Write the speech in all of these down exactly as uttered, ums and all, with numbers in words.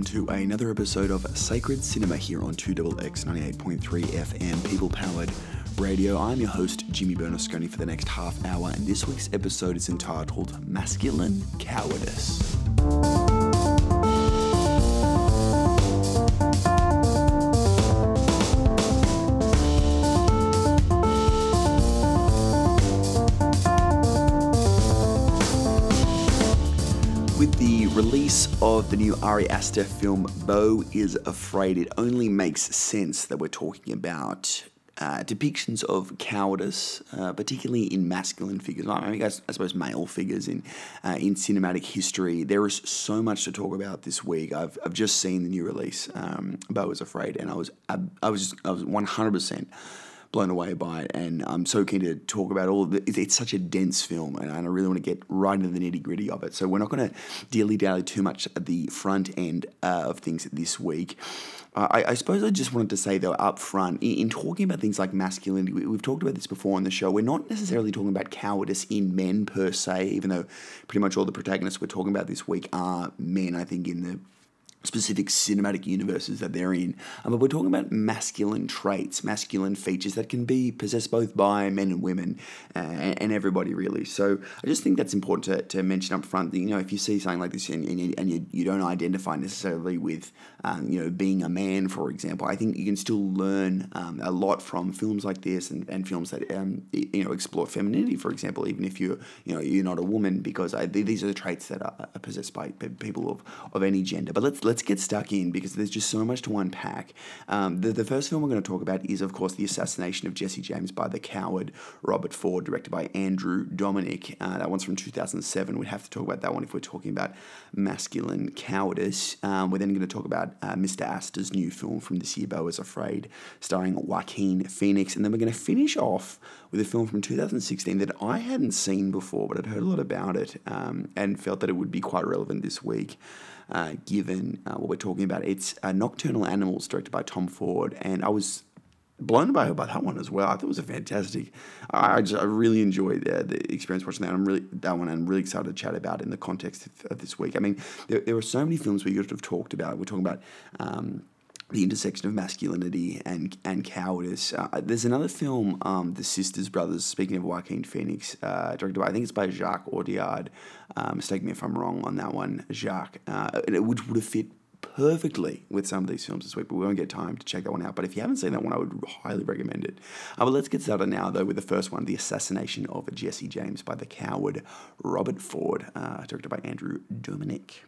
to another episode of Sacred Cinema here on two X X ninety-eight point three F M, people-powered radio. I'm your host, Jimmy Bernasconi, for the next half hour, and this week's episode is entitled Masculine Cowardice. With the release of the new Ari Aster film, Beau is Afraid, it only makes sense that we're talking about uh, depictions of cowardice, uh, particularly in masculine figures. I mean, I, I suppose male figures in uh, in cinematic history. There is so much to talk about this week. I've I've just seen the new release, um, Beau is Afraid, and I was I, I was I was one hundred percent blown away by it, and I'm so keen to talk about all of it. It's such a dense film, and I really want to get right into the nitty-gritty of it. So we're not going to dilly-dally too much at the front end uh, of things this week. Uh, I, I suppose I just wanted to say, though, up front, in, in talking about things like masculinity, we, we've talked about this before on the show, we're not necessarily talking about cowardice in men per se, even though pretty much all the protagonists we're talking about this week are men, I think, in the specific cinematic universes that they're in. Um, but we're talking about masculine traits, masculine features that can be possessed both by men and women uh, and, and everybody, really. So I just think that's important to, to mention up front. That, you know, if you see something like this and, and, you, and you, you don't identify necessarily with, um, you know, being a man, for example, I think you can still learn um, a lot from films like this and, and films that, um, you know, explore femininity, for example, even if you're, you know, you're not a woman, because I, these are the traits that are possessed by people of, of any gender. But let's Let's get stuck in, because there's just so much to unpack. Um, the, the first film we're going to talk about is, of course, The Assassination of Jesse James by the Coward, Robert Ford, directed by Andrew Dominik. Uh, that one's from two thousand seven. We'd have to talk about that one if we're talking about masculine cowardice. Um, we're then going to talk about uh, Mister Astor's new film from this year, Beau is Afraid, starring Joaquin Phoenix. And then we're going to finish off with a film from two thousand sixteen that I hadn't seen before, but I'd heard a lot about it um, and felt that it would be quite relevant this week. Uh, given uh, what we're talking about. It's uh, Nocturnal Animals, directed by Tom Ford, and I was blown away by that one as well. I thought it was a fantastic. I, I just I really enjoyed uh, the experience watching that. I'm really that one. I'm really excited to chat about in the context of, of this week. I mean, there, there were so many films we could have talked about. We're talking about Um, the intersection of masculinity and and cowardice. Uh, there's another film, um, The Sisters Brothers, speaking of Joaquin Phoenix, uh, directed by, I think it's by Jacques Audiard. Uh, mistake me if I'm wrong on that one, Jacques. Uh, it would, would have fit perfectly with some of these films this week, but we won't get time to check that one out. But if you haven't seen that one, I would highly recommend it. Uh, but let's get started now, though, with the first one, The Assassination of Jesse James by the Coward, Robert Ford, uh, directed by Andrew Dominik.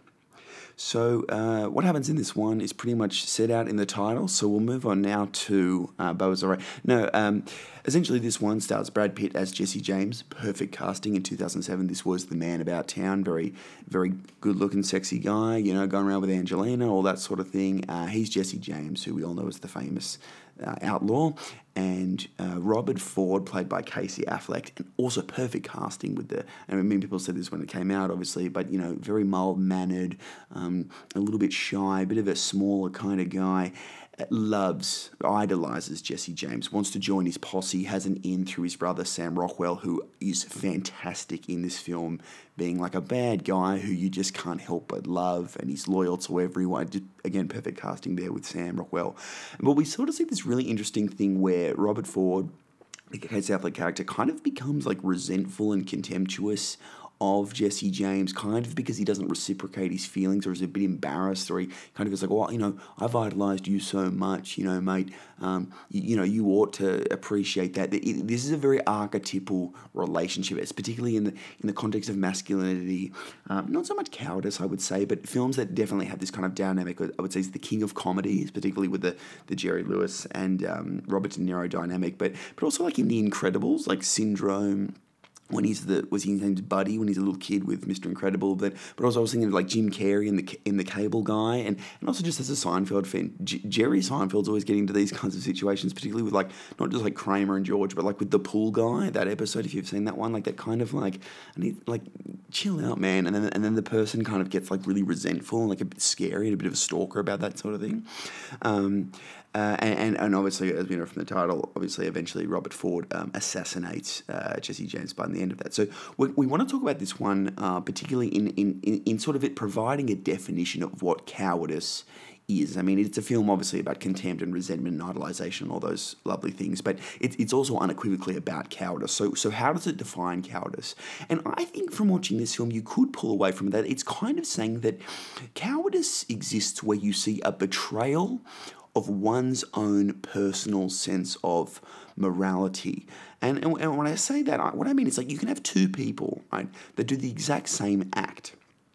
So uh, what happens in this one is pretty much set out in the title, so we'll move on now to uh, Beau is Afraid. No, um, essentially this one stars Brad Pitt as Jesse James, perfect casting in two thousand seven. This was the man about town, very, very good-looking, sexy guy, you know, going around with Angelina, all that sort of thing. Uh, he's Jesse James, who we all know is the famous uh, outlaw, and uh, Robert Ford, played by Casey Affleck, and also perfect casting with the, and I mean, people said this when it came out, obviously, but, you know, very mild-mannered, um, a little bit shy, a bit of a smaller kind of guy, loves, idolizes Jesse James, wants to join his posse, has an in through his brother Sam Rockwell, who is fantastic in this film, being like a bad guy who you just can't help but love, and he's loyal to everyone. Just, again, perfect casting there with Sam Rockwell. But we sort of see this really interesting thing where Robert Ford, the Casey Affleck character, kind of becomes like resentful and contemptuous of Jesse James, kind of because he doesn't reciprocate his feelings, or is a bit embarrassed, or he kind of is like, well, you know, I've idolized you so much, you know, mate, um, you, you know, you ought to appreciate that. It, this is a very archetypal relationship. It's particularly in the in the context of masculinity, um, not so much cowardice, I would say, but films that definitely have this kind of dynamic. I would say is the king of comedies, particularly with the, the Jerry Lewis and um, Robert De Niro dynamic, but but also like in The Incredibles, like Syndrome, when he's the, was his name's Buddy, when he's a little kid with Mister Incredible, but but also I was thinking of like Jim Carrey in the in the Cable Guy, and, and also just as a Seinfeld fan, J- Jerry Seinfeld's always getting into these kinds of situations, particularly with like, not just like Kramer and George, but like with the pool guy, that episode, if you've seen that one, like that kind of like, I need, like, chill out, man, and then and then the person kind of gets like really resentful and like a bit scary and a bit of a stalker about that sort of thing. Um, Uh, and, and obviously, as we know from the title, obviously, eventually Robert Ford um, assassinates uh, Jesse James by the the end of that. So we, we want to talk about this one, uh, particularly in, in, in, in sort of it providing a definition of what cowardice is. I mean, it's a film obviously about contempt and resentment and idolization and all those lovely things, but it, it's also unequivocally about cowardice. So, so how does it define cowardice? And I think from watching this film, you could pull away from that. It's kind of saying that cowardice exists where you see a betrayal of one's own personal sense of morality. And, and, and when I say that, I, what I mean is like you can have two people, right, that do the exact same act.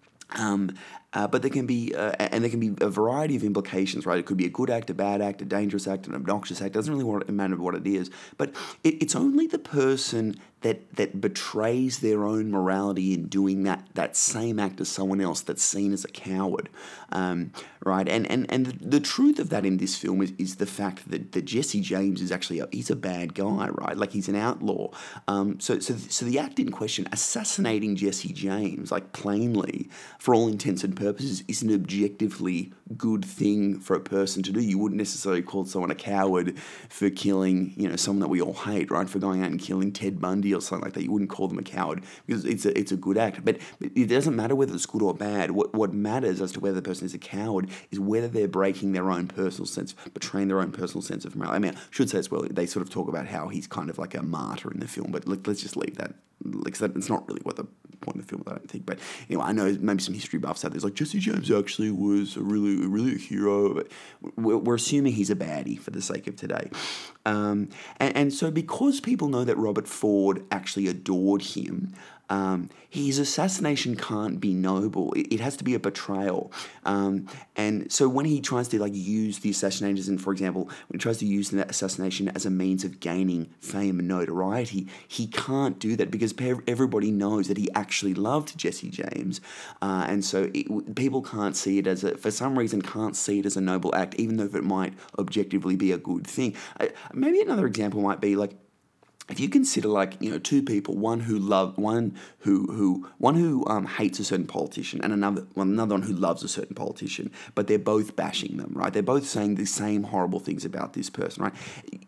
Um, uh, but there can be, uh, and there can be a variety of implications, right? It could be a good act, a bad act, a dangerous act, an obnoxious act. It doesn't really matter what it is. But it, it's only the person that that betrays their own morality in doing that that same act as someone else that's seen as a coward, um, right? And and and the, the truth of that in this film is, is the fact that, that Jesse James is actually a, he's a bad guy, right? Like he's an outlaw. Um, so so so the act in question, assassinating Jesse James, like plainly, for all intents and purposes, is an objectively good thing for a person to do. You wouldn't necessarily call someone a coward for killing, you know, someone that we all hate, right? For going out and killing Ted Bundy or something like that. You wouldn't call them a coward because it's a, it's a good act. But, but it doesn't matter whether it's good or bad. What what matters as to whether the person is a coward is whether they're breaking their own personal sense, betraying their own personal sense of morality. I mean, I should say as well, they sort of talk about how he's kind of like a martyr in the film, but let, let's just leave that. Like, it's not really what the point of the film, I don't think. But anyway, I know maybe some history buffs out there. It's like Jesse James actually was a really, really a hero, but we're, we're assuming he's a baddie for the sake of today. Um, and, and so because people know that Robert Ford actually adored him, um, his assassination can't be noble. It, it has to be a betrayal. Um, and so when he tries to like use the assassination, for example, when he tries to use the assassination as a means of gaining fame and notoriety, he can't do that because everybody knows that he actually loved Jesse James. Uh, and so it, people can't see it as a, for some reason, can't see it as a noble act, even though it might objectively be a good thing. Uh, maybe another example might be like, if you consider like, you know, two people, one who love one who who one who um, hates a certain politician and another well, another one who loves a certain politician, but they're both bashing them, right? They're both saying the same horrible things about this person, right?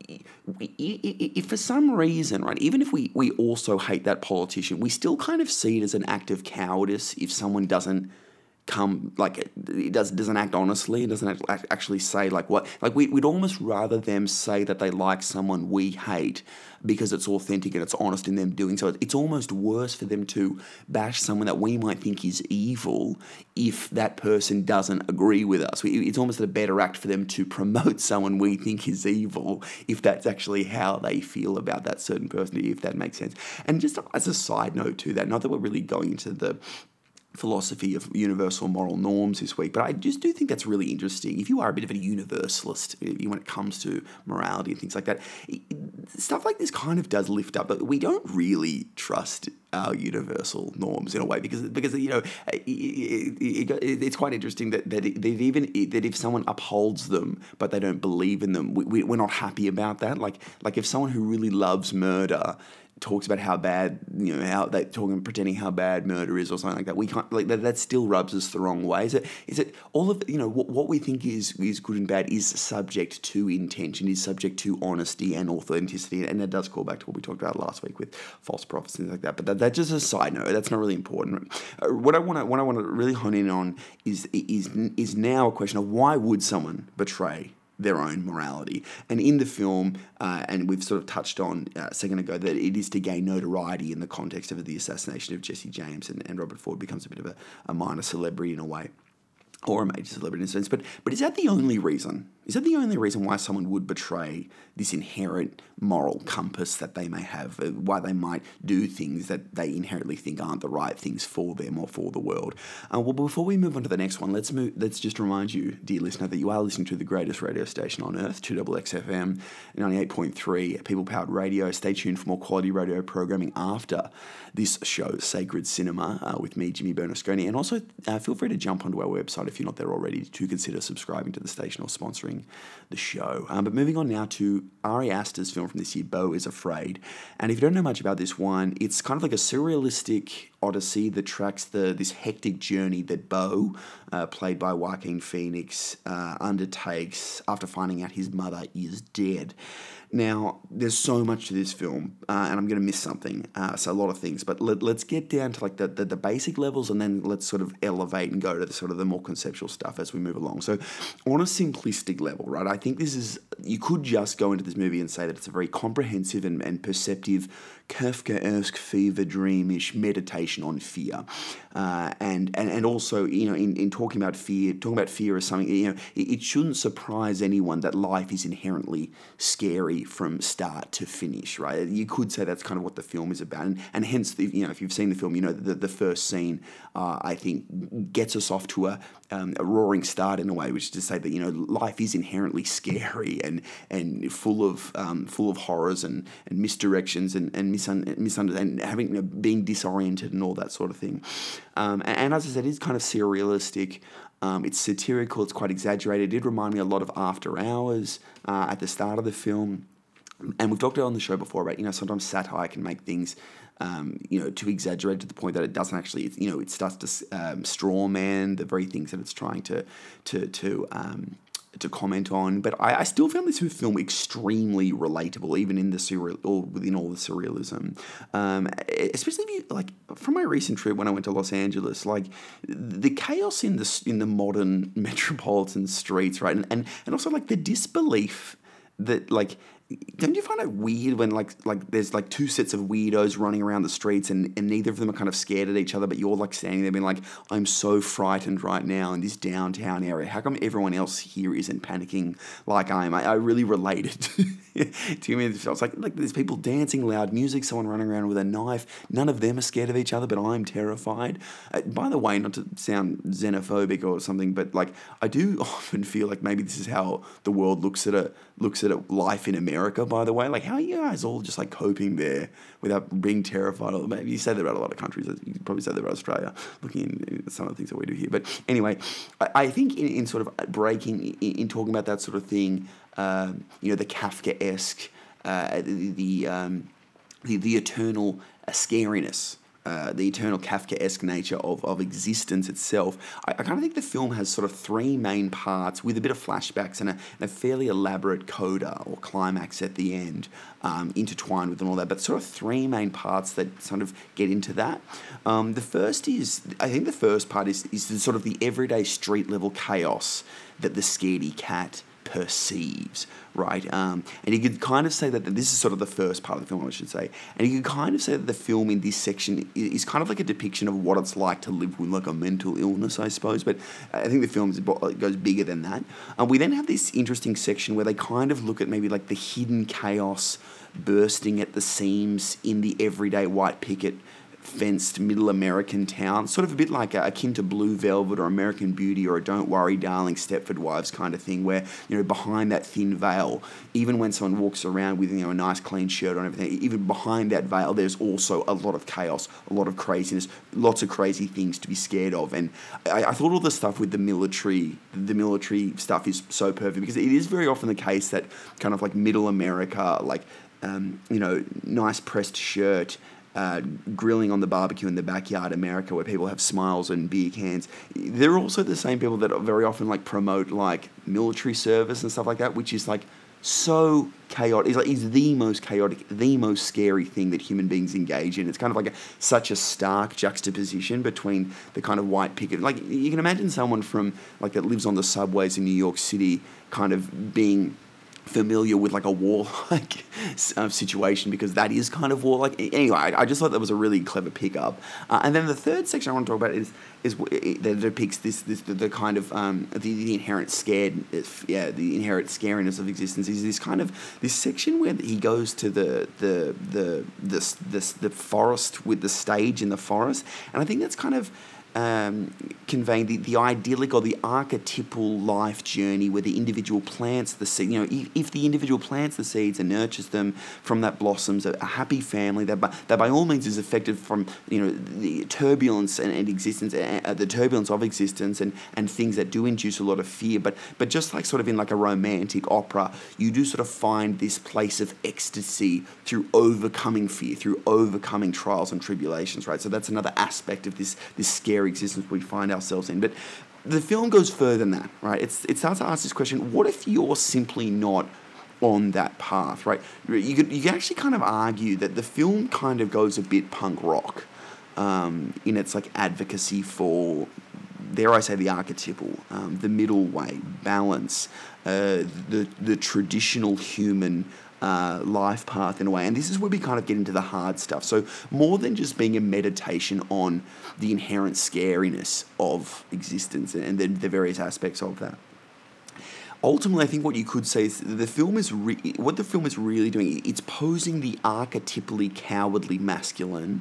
If for some reason, right, even if we, we also hate that politician, we still kind of see it as an act of cowardice if someone doesn't come, like, it does, doesn't act honestly, it doesn't act, actually say, like, what, like, we, we'd almost rather them say that they like someone we hate because it's authentic and it's honest in them doing so. It's almost worse for them to bash someone that we might think is evil if that person doesn't agree with us. It's almost a better act for them to promote someone we think is evil if that's actually how they feel about that certain person, if that makes sense. And just as a side note to that, not that we're really going into the philosophy of universal moral norms this week, but I just do think that's really interesting. If you are a bit of a universalist when it comes to morality and things like that, stuff like this kind of does lift up, but we don't really trust our universal norms in a way because because you know it, it, it, it's quite interesting that that, it, that even that if someone upholds them but they don't believe in them, we, we, we're not happy about that. Like like if someone who really loves murder talks about how bad, you know, how they talking, pretending how bad murder is or something like that. We can't, like, that, that still rubs us the wrong way. Is it, is it all of, you know, what, what we think is, is good and bad is subject to intention, is subject to honesty and authenticity. And that does call back to what we talked about last week with false prophets and things like that. But that, that's just a side note. That's not really important. Uh, what I want to, what I want to really hone in on is, is, is now a question of why would someone betray their own morality. And in the film, uh, and we've sort of touched on uh, a second ago, that it is to gain notoriety in the context of the assassination of Jesse James, and, and Robert Ford becomes a bit of a, a minor celebrity in a way, or a major celebrity in a sense. But, but is that the only reason? Is that the only reason why someone would betray this inherent moral compass that they may have, uh, why they might do things that they inherently think aren't the right things for them or for the world? Uh, well, before we move on to the next one, let's move. Let's just remind you, dear listener, that you are listening to the greatest radio station on earth, two X X F M, ninety-eight point three, people-powered radio. Stay tuned for more quality radio programming after this show, Sacred Cinema, uh, with me, Jimmy Bernasconi. And also, uh, feel free to jump onto our website if you're not there already to consider subscribing to the station or sponsoring the show. Um, but moving on now to Ari Aster's film from this year, Beau is Afraid. And if you don't know much about this one, it's kind of like a surrealistic odyssey that tracks the this hectic journey that Bo, uh, played by Joaquin Phoenix, uh, undertakes after finding out his mother is dead. Now, there's so much to this film, uh, and I'm going to miss something, uh, so a lot of things, but let, let's get down to like the, the, the basic levels, and then let's sort of elevate and go to the sort of the more conceptual stuff as we move along. So on a simplistic level, right, I think this is, you could just go into this movie and say that it's a very comprehensive and, and perceptive Kafkaesque fever dreamish meditation on fear, uh, and, and and also, you know, in, in talking about fear, talking about fear as something, you know, it, it shouldn't surprise anyone that life is inherently scary from start to finish, right? You could say that's kind of what the film is about, and, and hence, the, you know, if you've seen the film, you know, the, the first scene, uh, I think, gets us off to a, um, a roaring start in a way, which is to say that, you know, life is inherently scary and and full of um, full of horrors and, and misdirections and, and misun- misunderstanding, having, you know, being disoriented and all that sort of thing. Um, and, and as I said, it's kind of surrealistic. Um, it's satirical. It's quite exaggerated. It did remind me a lot of After Hours uh, at the start of the film. And we've talked about on the show before about, you know, sometimes satire can make things, um, you know, too exaggerated to the point that it doesn't actually, it's, you know, it starts to um, straw man the very things that it's trying to to to um, to comment on. But I, I still found this film extremely relatable, even in the surreal, or within all the surrealism. Um, especially if you, like, from my recent trip when I went to Los Angeles, like the chaos in the in the modern metropolitan streets, right, and and, and also like the disbelief that, like, don't you find it weird when like like there's like two sets of weirdos running around the streets, and, and neither of them are kind of scared at each other, but you're like standing there being like, I'm so frightened right now in this downtown area. How come everyone else here isn't panicking like I am? I, I really related to me. It was like like there's people dancing, loud music, someone running around with a knife. None of them are scared of each other, but I'm terrified. Uh, by the way, not to sound xenophobic or something, but like I do often feel like maybe this is how the world looks at a looks at a life in America, by the way. Like, how are you guys all just like coping there without being terrified? Or maybe you say that about a lot of countries. You probably say that about Australia, looking at some of the things that we do here. But anyway, I, I think in, in sort of breaking, in, in talking about that sort of thing, um, you know, the Kafkaesque, uh, the the, um, the the eternal uh, scariness. Uh, the eternal Kafkaesque nature of, of existence itself. I, I kind of think the film has sort of three main parts with a bit of flashbacks and a, and a fairly elaborate coda or climax at the end, um, intertwined with and all that, but sort of three main parts that sort of get into that. Um, the first is, I think the first part is, is the sort of the everyday street level chaos that the scaredy cat perceives, right? Um, and you could kind of say that this is sort of the first part of the film, I should say. And you could kind of say that the film in this section is kind of like a depiction of what it's like to live with like a mental illness, I suppose. But I think the film goes bigger than that. And we then have this interesting section where they kind of look at maybe like the hidden chaos bursting at the seams in the everyday white picket fenced middle American town, sort of a bit like uh, akin to Blue Velvet or American Beauty or a Don't Worry Darling, Stepford Wives kind of thing, where, you know, behind that thin veil, even when someone walks around with, you know, a nice clean shirt on, everything, even behind that veil there's also a lot of chaos, a lot of craziness, lots of crazy things to be scared of. And I, I thought all the stuff with the military the military stuff is so perfect, because it is very often the case that kind of like middle America, like um, you know, nice pressed shirt, Uh, grilling on the barbecue in the backyard America, where people have smiles and beer cans. They're also the same people that very often like promote like military service and stuff like that, which is like so chaotic. It's like is the most chaotic, the most scary thing that human beings engage in. It's kind of like a, such a stark juxtaposition between the kind of white picket. Like you can imagine someone from like that lives on the subways in New York City, kind of being familiar with like a warlike uh, situation, because that is kind of warlike. Anyway, I, I just thought that was a really clever pickup. Uh, and then the third section I want to talk about is is it, that depicts this this the, the kind of um, the, the inherent scared yeah the inherent scariness of existence. Is this kind of this section where he goes to the the the the the, the, the forest with the stage in the forest, and I think that's kind of um, conveying the, the idyllic or the archetypal life journey where the individual plants the seed. You know, if, if the individual plants the seeds and nurtures them, from that blossoms a, a happy family that by, that by all means is affected from, you know, the turbulence and, and existence, uh, the turbulence of existence and, and things that do induce a lot of fear. But but just like sort of in like a romantic opera, you do sort of find this place of ecstasy through overcoming fear, through overcoming trials and tribulations, right? So that's another aspect of this this scary existence we find ourselves in. But the film goes further than that, right? It's, it starts to ask this question: what if you're simply not on that path, right? You could you could actually kind of argue that the film kind of goes a bit punk rock um, in its like advocacy for, dare I say, the archetypal, um, the middle way, balance, uh, the the traditional human uh, life path in a way. And this is where we kind of get into the hard stuff. So more than just being a meditation on the inherent scariness of existence and the, the various aspects of that. Ultimately, I think what you could say is the film is re- what the film is really doing. It's posing the archetypally cowardly masculine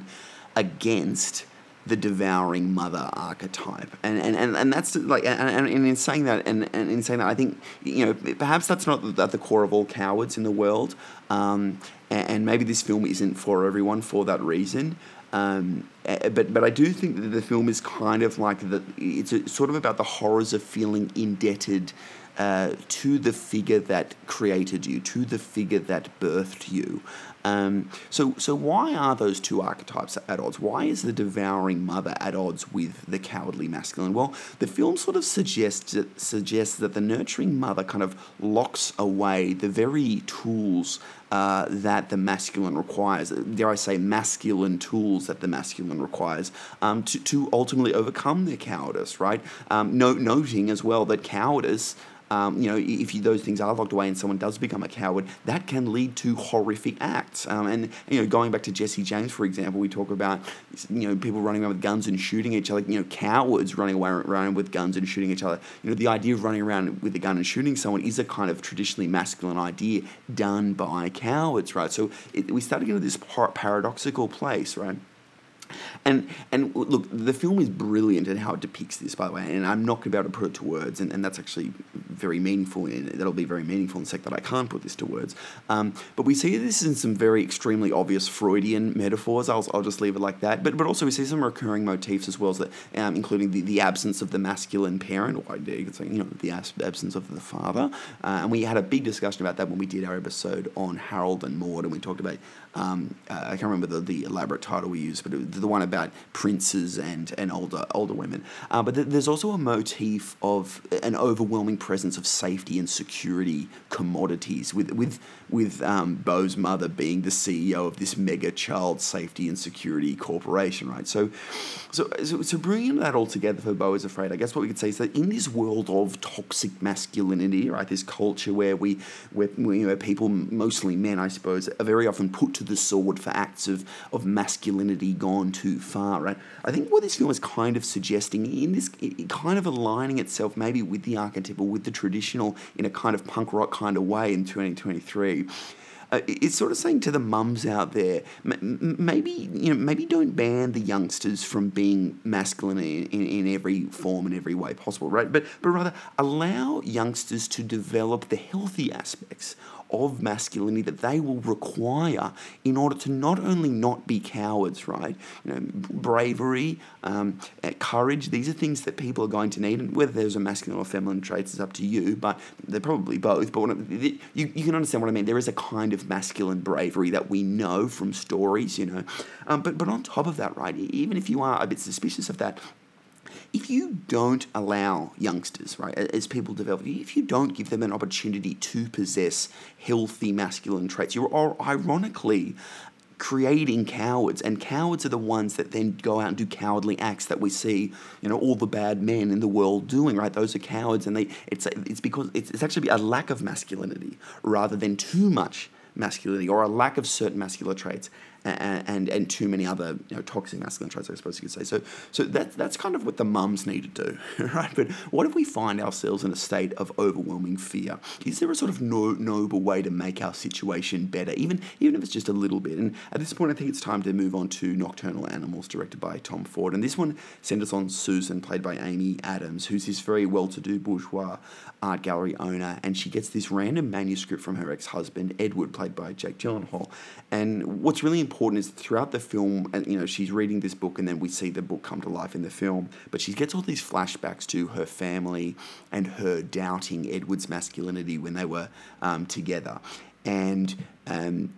against the devouring mother archetype, and and, and, and that's like, and, and in saying that, and, and in saying that, I think, you know, perhaps that's not at the core of all cowards in the world, um, and, and maybe this film isn't for everyone for that reason. Um, but but I do think that the film is kind of like the it's a, sort of about the horrors of feeling indebted uh, to the figure that created you, to the figure that birthed you. Um, so so why are those two archetypes at odds? Why is the devouring mother at odds with the cowardly masculine? Well, the film sort of suggests suggests that the nurturing mother kind of locks away the very tools uh, that the masculine requires. Dare I say, masculine tools that the masculine requires um, to to ultimately overcome their cowardice. Right? Um, no, noting as well that cowardice. Um, you know, if you, those things are locked away and someone does become a coward, that can lead to horrific acts. Um, and, you know, going back to Jesse James, for example, we talk about, you know, people running around with guns and shooting each other, you know, cowards running around with guns and shooting each other. You know, the idea of running around with a gun and shooting someone is a kind of traditionally masculine idea done by cowards, right? So it, we start to get into this par- paradoxical place, right? And and look, the film is brilliant in how it depicts this, by the way, and I'm not going to be able to put it to words, and, and that's actually very meaningful, and that'll be very meaningful in the sec that I can't put this to words. Um, but we see this in some very extremely obvious Freudian metaphors. I'll, I'll just leave it like that. But but also we see some recurring motifs as well, as that, um, including the, the absence of the masculine parent, or you could say, you know, the absence of the father. Uh, and we had a big discussion about that when we did our episode on Harold and Maude, and we talked about, um, uh, I can't remember the, the elaborate title we used, but it was the one about princes and, and older older women. Uh, but th- there's also a motif of an overwhelming presence of safety and security commodities, with with with um, Beau's mother being the C E O of this mega child safety and security corporation, right? So, so so, so bringing that all together for Beau is Afraid, I guess what we could say is that in this world of toxic masculinity, right, this culture where we, where, you know, people, mostly men, I suppose, are very often put to the sword for acts of, of masculinity gone too far, right? I think what this film is kind of suggesting in this, it kind of aligning itself maybe with the archetypal, with the traditional, in a kind of punk rock kind of way in twenty twenty-three. Uh, it's sort of saying to the mums out there, m- maybe you know, maybe don't ban the youngsters from being masculine in, in, in every form and every way possible, right? But but rather allow youngsters to develop the healthy aspects of masculinity that they will require in order to not only not be cowards, right? You know, bravery, um, courage. These are things that people are going to need, and whether there's a masculine or feminine traits is up to you. But they're probably both. But what, you you can understand what I mean. There is a kind of masculine bravery that we know from stories, you know. Um, but but on top of that, right? Even if you are a bit suspicious of that, if you don't allow youngsters, right, as people develop, if you don't give them an opportunity to possess healthy masculine traits, you're ironically creating cowards, and cowards are the ones that then go out and do cowardly acts that we see, you know, all the bad men in the world doing, right? Those are cowards, and they it's it's because it's, it's actually a lack of masculinity rather than too much masculinity or a lack of certain masculine traits. and and, and too many other, you know, toxic masculine traits, I suppose you could say. So so that's that's kind of what the mums need to do, right? But what if we find ourselves in a state of overwhelming fear? Is there a sort of no, noble way to make our situation better, even even if it's just a little bit? And at this point, I think it's time to move on to Nocturnal Animals, directed by Tom Ford. And this one centers on Susan, played by Amy Adams, who's this very well-to-do bourgeois art gallery owner, and she gets this random manuscript from her ex-husband, Edward, played by Jake Gyllenhaal. And what's really important is throughout the film, and you know, she's reading this book, and then we see the book come to life in the film, but she gets all these flashbacks to her family and her doubting Edward's masculinity when they were um, together. And um,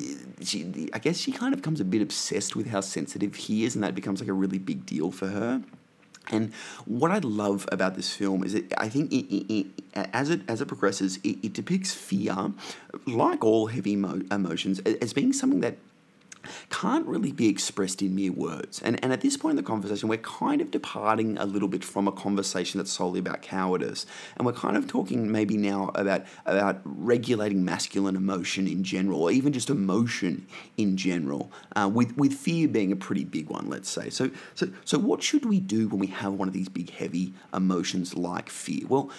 she, I guess she kind of becomes a bit obsessed with how sensitive he is, and that becomes like a really big deal for her. And what I love about this film is that I think it, it, it, as it as it progresses, it, it depicts fear, like all heavy emo- emotions, as being something that can't really be expressed in mere words. And and at this point in the conversation, we're kind of departing a little bit from a conversation that's solely about cowardice. And we're kind of talking maybe now about, about regulating masculine emotion in general, or even just emotion in general, uh, with, with fear being a pretty big one, let's say. So, so, so what should we do when we have one of these big, heavy emotions like fear? Well,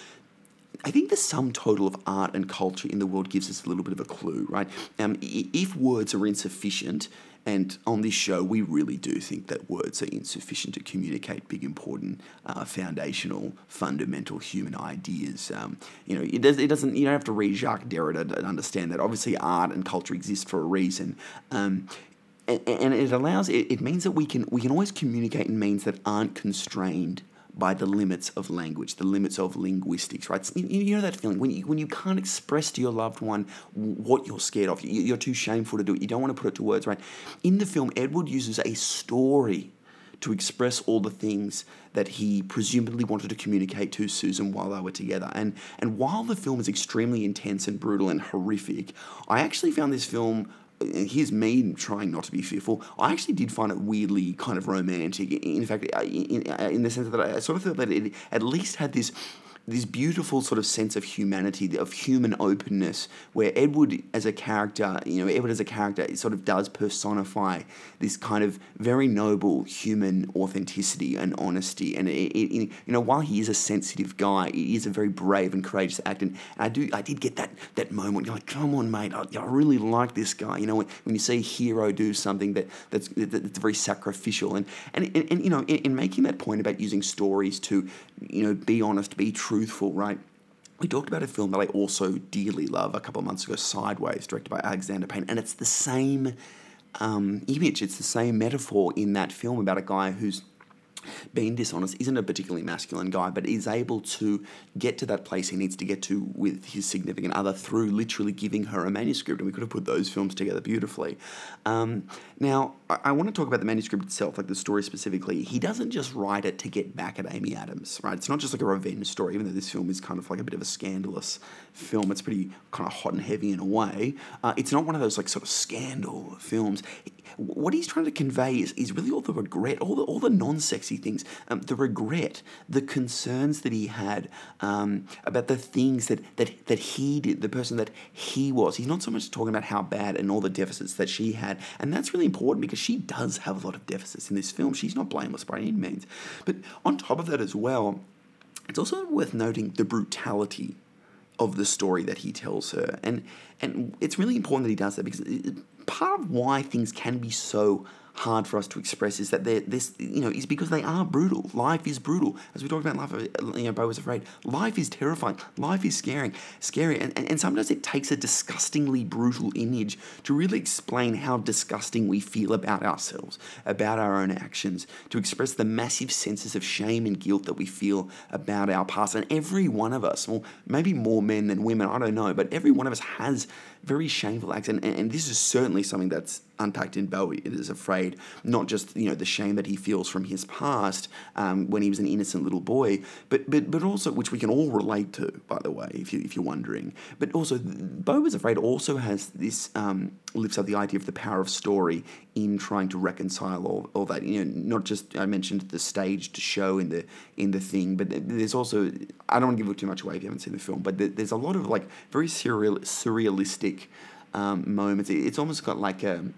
I think the sum total of art and culture in the world gives us a little bit of a clue, right? Um, if words are insufficient, and on this show we really do think that words are insufficient to communicate big, important, uh, foundational, fundamental human ideas. Um, you know, it, does, it doesn't. You don't have to read Jacques Derrida to understand that. Obviously, art and culture exist for a reason. Um, and, and it allows. It, it means that we can we can always communicate in means that aren't constrained by the limits of language, the limits of linguistics, right? You, you know that feeling when you when you can't express to your loved one what you're scared of. You, you're too shameful to do it. You don't want to put it to words, right? In the film, Edward uses a story to express all the things that he presumably wanted to communicate to Susan while they were together. And and while the film is extremely intense and brutal and horrific, I actually found this film. Here's me trying not to be fearful. I actually did find it weirdly kind of romantic. In fact, in, in the sense that I sort of thought that it at least had this this beautiful sort of sense of humanity, of human openness, where Edward as a character, you know, Edward as a character, it sort of does personify this kind of very noble human authenticity and honesty. And it, it, you know, while he is a sensitive guy, he is a very brave and courageous act. And, and I do, I did get that that moment. You're like, come on, mate, I, I really like this guy. You know, when, when you see a hero do something that that's that's very sacrificial, and and and, and you know, in, in making that point about using stories to, you know, be honest, be truthful, right? We talked about a film that I also dearly love a couple of months ago, Sideways, directed by Alexander Payne, and it's the same um, image, it's the same metaphor in that film about a guy who's being dishonest, isn't a particularly masculine guy, but is able to get to that place he needs to get to with his significant other through literally giving her a manuscript, and we could have put those films together beautifully. Um, now, I, I want to talk about the manuscript itself, like the story specifically. He doesn't just write it to get back at Amy Adams, right? It's not just like a revenge story, even though this film is kind of like a bit of a scandalous film. It's pretty kind of hot and heavy in a way. Uh, it's not one of those like sort of scandal films. What he's trying to convey is, is really all the regret, all the all the non-sexy things, um, the regret, the concerns that he had um, about the things that, that that he did, the person that he was. He's not so much talking about how bad and all the deficits that she had, and that's really important because she does have a lot of deficits in this film. She's not blameless by any means. But on top of that as well, it's also worth noting the brutality of the story that he tells her. And and it's really important that he does that because part of why things can be so hard for us to express is that they're this, you know, is because they are brutal. Life is brutal. As we talked about in Life, you know, Beau Was Afraid, life is terrifying. Life is scary, scary. And, and, and sometimes it takes a disgustingly brutal image to really explain how disgusting we feel about ourselves, about our own actions, to express the massive senses of shame and guilt that we feel about our past. And every one of us, well, maybe more men than women, I don't know, but every one of us has very shameful acts. And, and, and this is certainly something that's unpacked in Beau Is Afraid, not just, you know, the shame that he feels from his past um, when he was an innocent little boy, but but but also, which we can all relate to, by the way, if, you, if you're wondering, but also Beau Is Afraid also has this, um, lifts up the idea of the power of story in trying to reconcile all, all that, you know, not just, I mentioned the staged show in the in the thing, but there's also, I don't want to give it too much away if you haven't seen the film, but there's a lot of like very surreal, surrealistic um, moments. It's almost got like a,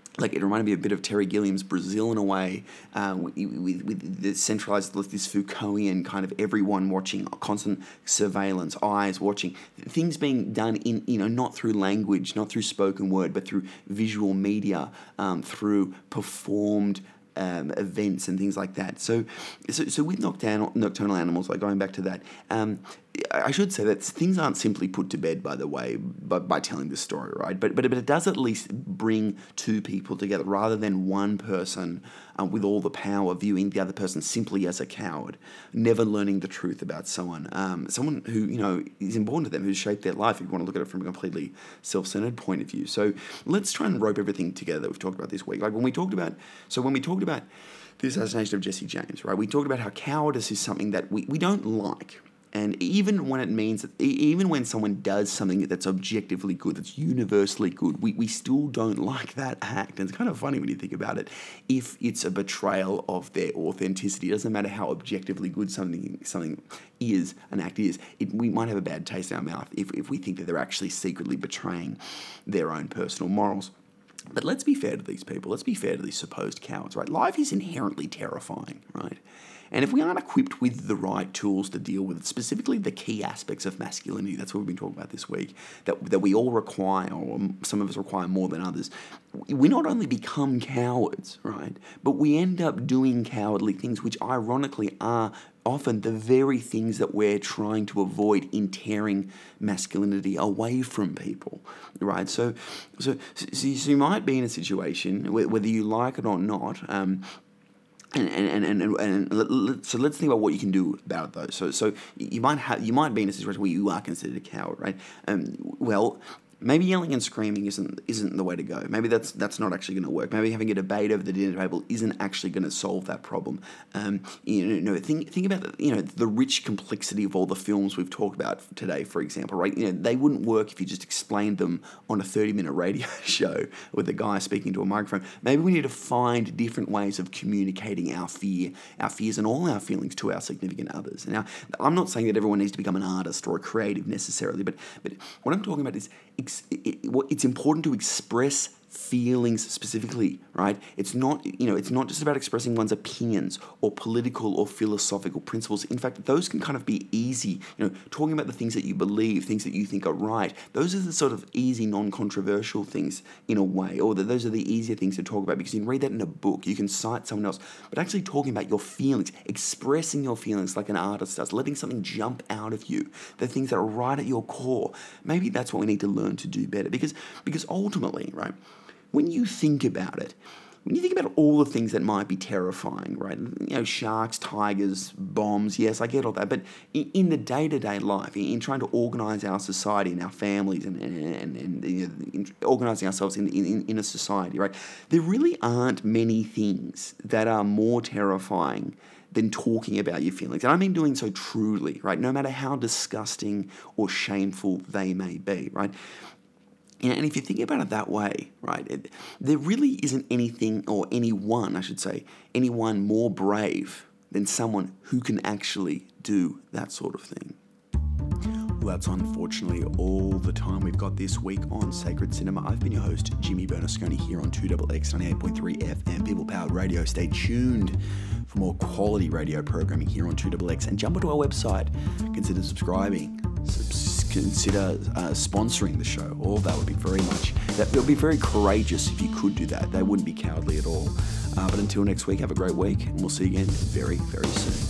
Like, it reminded me a bit of Terry Gilliam's Brazil in a way, uh, with, with, with the centralized, this Foucaultian kind of everyone watching, constant surveillance, eyes watching, things being done in, you know, not through language, not through spoken word, but through visual media, um, through performed Um, events and things like that. So, so, so with nocturnal, nocturnal animals, like going back to that, um, I should say that things aren't simply put to bed, by the way, by, by telling this story, right? But, but but it does at least bring two people together, rather than one person um, with all the power viewing the other person simply as a coward, never learning the truth about someone, um, someone who, you know, is important to them, who's shaped their life, if you want to look at it from a completely self-centered point of view. So let's try and rope everything together that we've talked about this week. Like when we talked about, so when we talked about the assassination of Jesse James, right, we talked about how cowardice is something that we, we don't like. And even when it means that, even when someone does something that's objectively good, that's universally good, we, we still don't like that act. And it's kind of funny when you think about it. If it's a betrayal of their authenticity, it doesn't matter how objectively good something something is, an act is, it, we might have a bad taste in our mouth if, if we think that they're actually secretly betraying their own personal morals. But let's be fair to these people. Let's be fair to these supposed cowards, right? Life is inherently terrifying, right? And if we aren't equipped with the right tools to deal with it, specifically the key aspects of masculinity, that's what we've been talking about this week, that, that we all require, or some of us require more than others, we not only become cowards, right, but we end up doing cowardly things, which ironically are often the very things that we're trying to avoid in tearing masculinity away from people, right? So, so, so, so you might be in a situation, whether you like it or not, um, And and, and, and, and so let's think about what you can do about it, though. So so you might have you might be in a situation where you are considered a coward, right? Um, well, maybe yelling and screaming isn't isn't the way to go. Maybe that's that's not actually going to work. Maybe having a debate over the dinner table isn't actually going to solve that problem. Um, you know, think think about the, you know the rich complexity of all the films we've talked about today, for example, right? You know, they wouldn't work if you just explained them on a thirty-minute radio show with a guy speaking to a microphone. Maybe we need to find different ways of communicating our fear, our fears, and all our feelings to our significant others. Now, I'm not saying that everyone needs to become an artist or a creative necessarily, but but what I'm talking about is it's important to express feelings specifically, right? It's not, you know, it's not just about expressing one's opinions or political or philosophical principles. In fact, those can kind of be easy, you know, talking about the things that you believe, things that you think are right. Those are the sort of easy, non-controversial things in a way, or that those are the easier things to talk about because you can read that in a book, you can cite someone else, but actually talking about your feelings, expressing your feelings like an artist does, letting something jump out of you, the things that are right at your core. Maybe that's what we need to learn to do better because, because ultimately, right, when you think about it, when you think about all the things that might be terrifying, right? You know, sharks, tigers, bombs, yes, I get all that. But in, in the day-to-day life, in, in trying to organise our society and our families and, and, and, and you know, in organising ourselves in, in, in a society, right? There really aren't many things that are more terrifying than talking about your feelings. And I mean doing so truly, right? No matter how disgusting or shameful they may be, right? And if you think about it that way, right, it, there really isn't anything, or anyone, I should say, anyone more brave than someone who can actually do that sort of thing. Well, that's unfortunately all the time we've got this week on Sacred Cinema. I've been your host, Jimmy Bernasconi, here on two X X ninety-eight point three F M, people-powered radio. Stay tuned for more quality radio programming here on two X X, and jump onto our website. Consider subscribing. Subs- consider uh, sponsoring the show. All that would be very much, that would be very courageous if you could do that. They wouldn't be cowardly at all. Uh, but until next week, have a great week, and we'll see you again very, very soon.